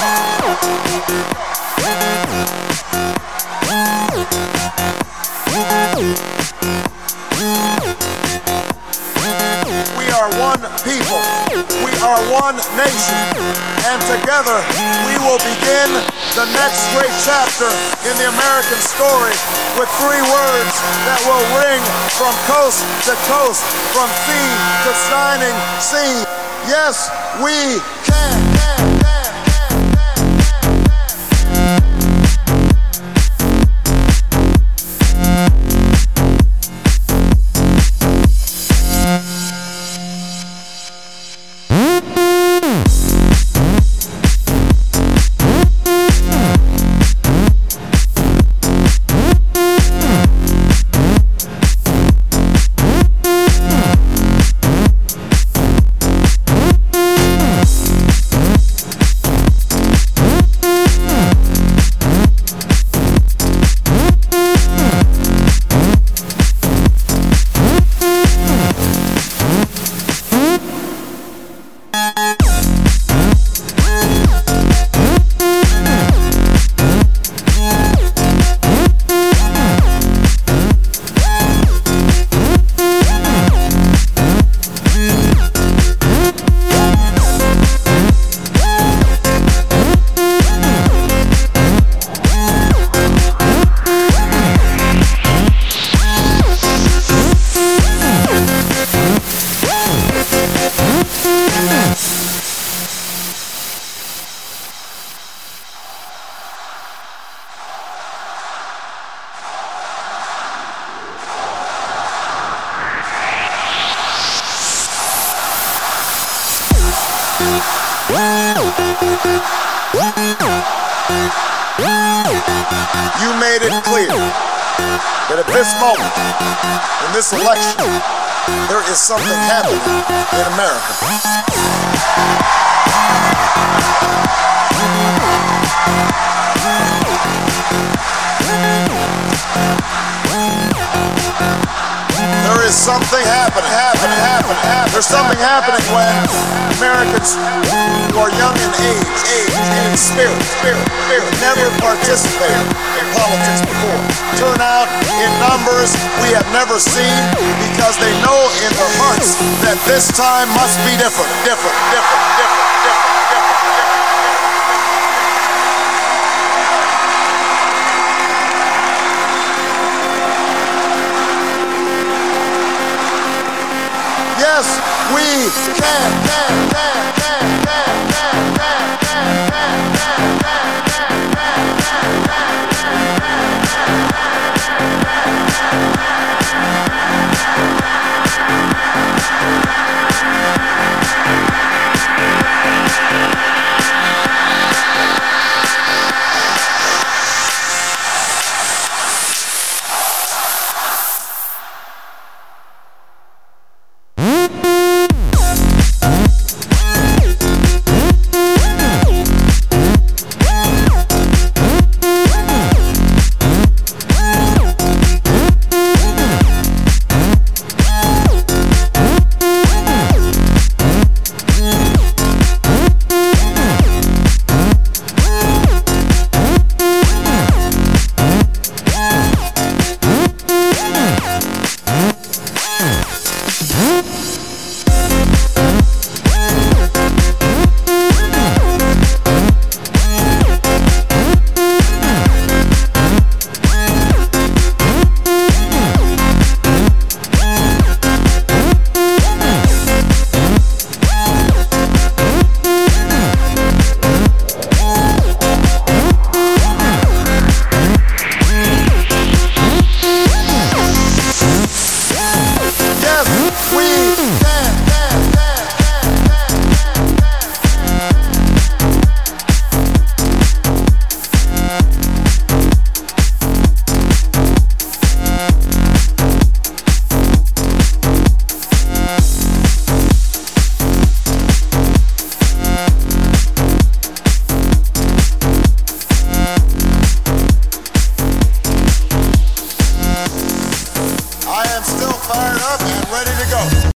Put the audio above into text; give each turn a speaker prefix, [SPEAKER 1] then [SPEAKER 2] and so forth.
[SPEAKER 1] We are one people, we are one nation, and together we will begin the next great chapter in the American story with 3 words that will ring from coast to coast, from sea to shining sea. Yes, we can. You made it clear that at this moment, in this election, there is something happening in America. There is something happening. There's something happening when Americans who are young in age and in spirit, never participated in politics before, turn out in numbers we have never seen because they know in their hearts that this time must be different. Yes, we can.